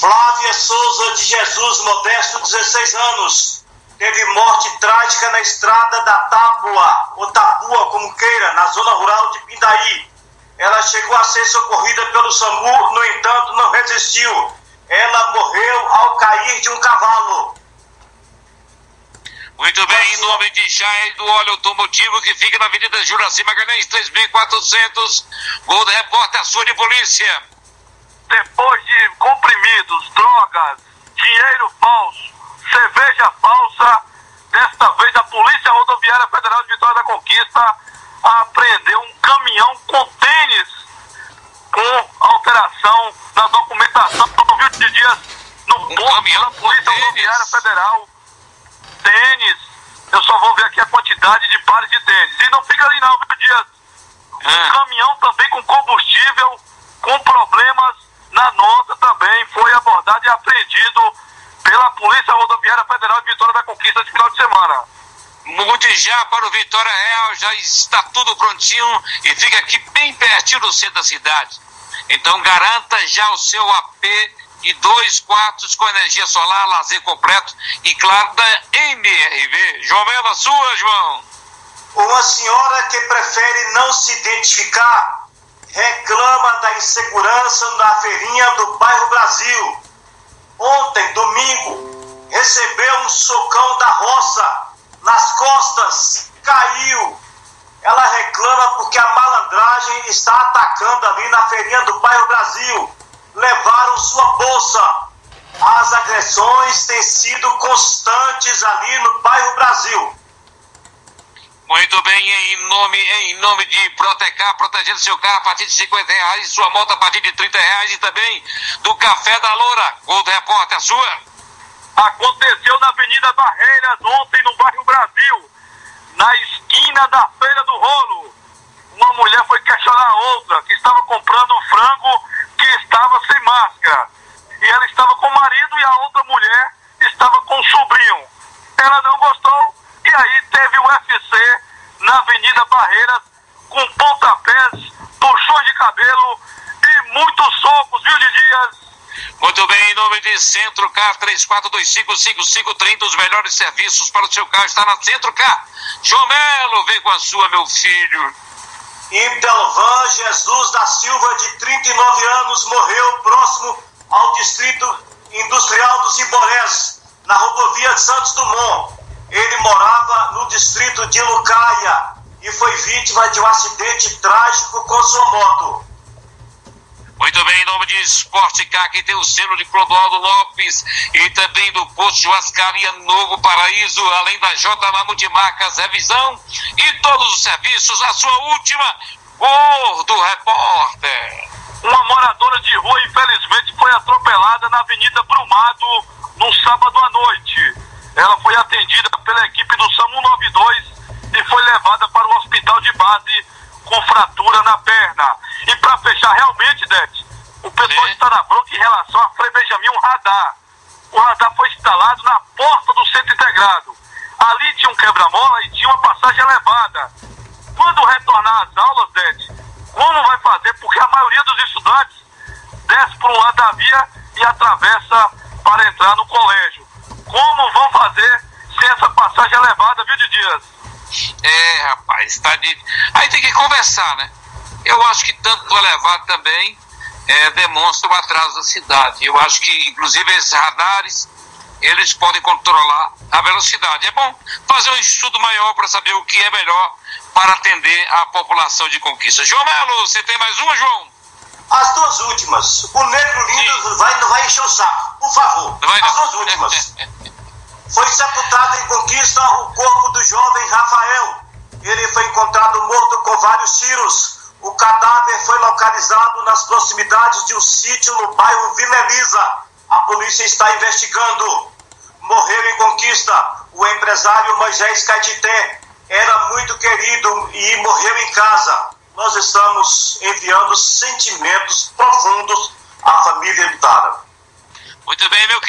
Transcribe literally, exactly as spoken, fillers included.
Flávia Souza de Jesus Modesto, dezesseis anos, teve morte trágica na estrada da Tábua, ou Tabua, como queira, na zona rural de Pindaí. Ela chegou a ser socorrida pelo SAMU, no entanto, não resistiu. Ela morreu ao cair de um cavalo. Muito bem, em nome de Jair do Óleo Automotivo, que fica na Avenida Juraci Magalhães, três mil e quatrocentos. Gol do repórter, ação de polícia. Depois de comprimidos, drogas, dinheiro falso, cerveja falsa, desta vez a Polícia Rodoviária Federal de Vitória da Conquista apreendeu um caminhão com tênis com alteração na documentação do Rio de Dias no um posto da Polícia Rodoviária Federal. Tênis, eu só vou ver aqui a quantidade de pares de tênis. E não fica ali não, Rio de Dias. Um ah. caminhão também com combustível, com problemas na nota também, foi abordado e apreendido pela Polícia Rodoviária Federal de Vitória da Conquista de final de semana. Mude já para o Vitória Real, já está tudo prontinho e fica aqui bem pertinho do centro da cidade. Então garanta já o seu A P de dois quartos com energia solar, lazer completo e claro da M R V. João Melo, a sua, João. Uma senhora que prefere não se identificar reclama da insegurança na feirinha do bairro Brasil. Ontem, domingo, recebeu um socão da roça nas costas, caiu. Ela reclama porque a malandragem está atacando ali na feirinha do bairro Brasil. Levaram sua bolsa. As agressões têm sido constantes ali no bairro Brasil. Muito bem, em nome, em nome de Protecar, protegendo seu carro a partir de cinquenta reais, sua moto a partir de trinta reais e também do Café da Loura. Gol do repórter, a sua. Aconteceu na Avenida Barreiras ontem no bairro Brasil, na esquina da Feira do Rolo. Uma mulher foi questionar a outra que estava comprando um frango que estava sem máscara. E ela estava com o marido e a outra mulher estava com o sobrinho. Ela não gostou. E aí teve o U F C na Avenida Barreiras com pontapés, puxões de cabelo e muitos socos, viu, de Dias? Muito bem, em nome de Centro Car, três quatro dois cinco, cinco cinco três zero, os melhores serviços para o seu carro está na Centro Car. João Melo, vem com a sua, meu filho. Ibdelvan Jesus da Silva, de trinta e nove anos, morreu próximo ao Distrito Industrial dos Iborés, na rodovia de Santos Dumont. Ele morava no distrito de Lucaia e foi vítima de um acidente trágico com sua moto. Muito bem, em nome de Esporte Car, que tem o selo de Clodoaldo Lopes e também do Posto Churrascaria Novo Paraíso, além da J Mamute Marcas Revisão e todos os serviços. A sua última, Gol do repórter. Uma moradora de rua, infelizmente, foi atropelada na Avenida Brumado no sábado à noite. Ela foi atendida pela equipe do SAMU noventa e dois e foi levada para o hospital de base com fratura na perna. E para fechar realmente, Dete, o pessoal Sim. está na bronca em relação a Frei Benjamin, um radar. O radar foi instalado na porta do centro integrado. Ali tinha um quebra-mola e tinha uma passagem elevada. Quando retornar às aulas, Dete, como vai fazer? Porque a maioria dos estudantes desce por um lado da via e atravessa para entrar no colégio. Como vão fazer sem essa passagem elevada, viu, de Dias? É, rapaz, tá de... aí tem que conversar, né? Eu acho que tanto elevado também é, demonstra o atraso da cidade. Eu acho que, inclusive, esses radares, eles podem controlar a velocidade. É bom fazer um estudo maior para saber o que é melhor para atender a população de Conquista. João Melo, você tem mais uma, João? As duas últimas. O Negro Lindo vai, não vai encher o saco, por favor. Vai, As duas últimas. Foi sepultado em Conquista o corpo do jovem Rafael. Ele foi encontrado morto com vários tiros. O cadáver foi localizado nas proximidades de um sítio no bairro Vila Elisa. A polícia está investigando. Morreu em Conquista o empresário Moisés Caetité. Era muito querido e morreu em casa. Nós estamos enviando sentimentos profundos à família Vitara. Muito bem, meu querido.